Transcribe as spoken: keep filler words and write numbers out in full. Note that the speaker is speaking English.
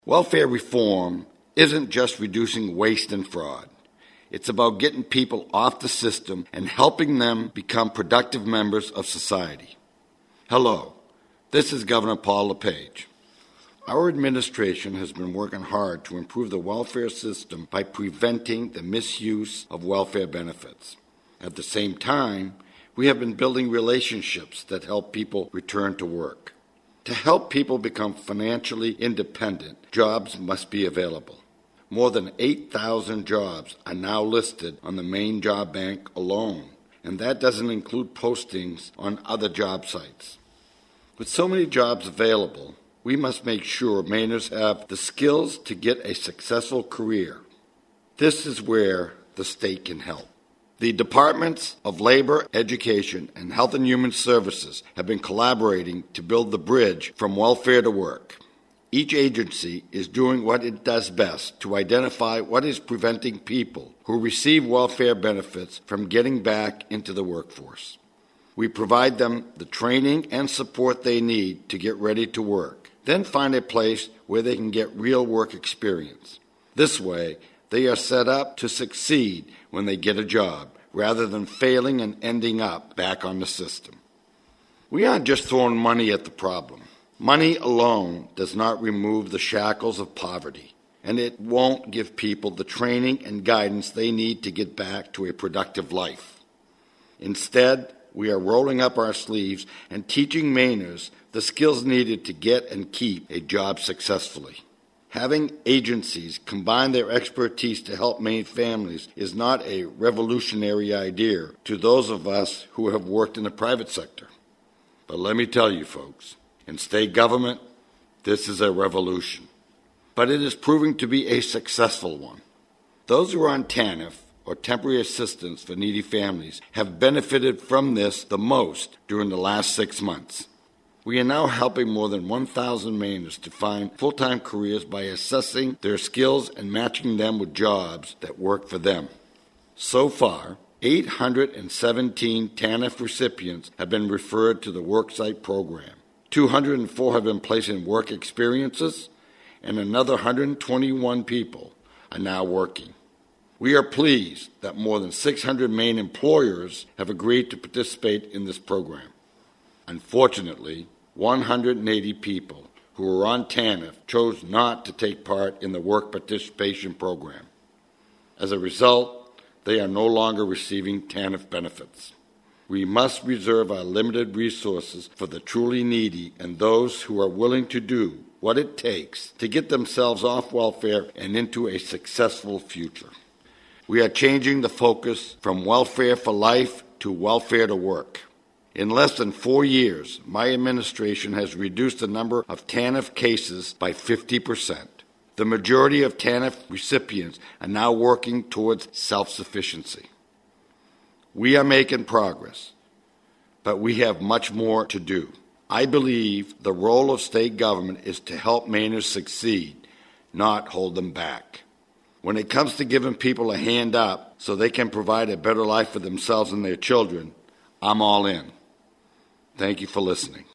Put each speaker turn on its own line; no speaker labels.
Welfare reform isn't just reducing waste and fraud. It's about getting people off the system and helping them become productive members of society. Hello, this is Governor Paul LePage. Our administration has been working hard to improve the welfare system by preventing the misuse of welfare benefits. At the same time, we have been building relationships that help people return to work. To help people become financially independent, jobs must be available. More than eight thousand jobs are now listed on the Maine Job Bank alone, and that doesn't include postings on other job sites. With so many jobs available, we must make sure Mainers have the skills to get a successful career. This is where the state can help. The Departments of Labor, Education, and Health and Human Services have been collaborating to build the bridge from welfare to work. Each agency is doing what it does best to identify what is preventing people who receive welfare benefits from getting back into the workforce. We provide them the training and support they need to get ready to work, then find a place where they can get real work experience. This way, they are set up to succeed when they get a job, rather than failing and ending up back on the system. We aren't just throwing money at the problem. Money alone does not remove the shackles of poverty, and it won't give people the training and guidance they need to get back to a productive life. Instead, we are rolling up our sleeves and teaching Mainers the skills needed to get and keep a job successfully. Having agencies combine their expertise to help Maine families is not a revolutionary idea to those of us who have worked in the private sector. But let me tell you, folks, in state government, this is a revolution. But it is proving to be a successful one. Those who are on T A N F, or Temporary Assistance for Needy Families, have benefited from this the most during the last six months. We are now helping more than one thousand Mainers to find full-time careers by assessing their skills and matching them with jobs that work for them. So far, eight hundred seventeen T A N F recipients have been referred to the Worksite program. two hundred four have been placed in work experiences, and another one hundred twenty-one people are now working. We are pleased that more than six hundred Maine employers have agreed to participate in this program. Unfortunately, one hundred eighty people who were on T A N F chose not to take part in the work participation program. As a result, they are no longer receiving T A N F benefits. We must reserve our limited resources for the truly needy and those who are willing to do what it takes to get themselves off welfare and into a successful future. We are changing the focus from welfare for life to welfare to work. In less than four years, my administration has reduced the number of T A N F cases by fifty percent. The majority of T A N F recipients are now working towards self-sufficiency. We are making progress, but we have much more to do. I believe the role of state government is to help Mainers succeed, not hold them back. When it comes to giving people a hand up so they can provide a better life for themselves and their children, I'm all in. Thank you for listening.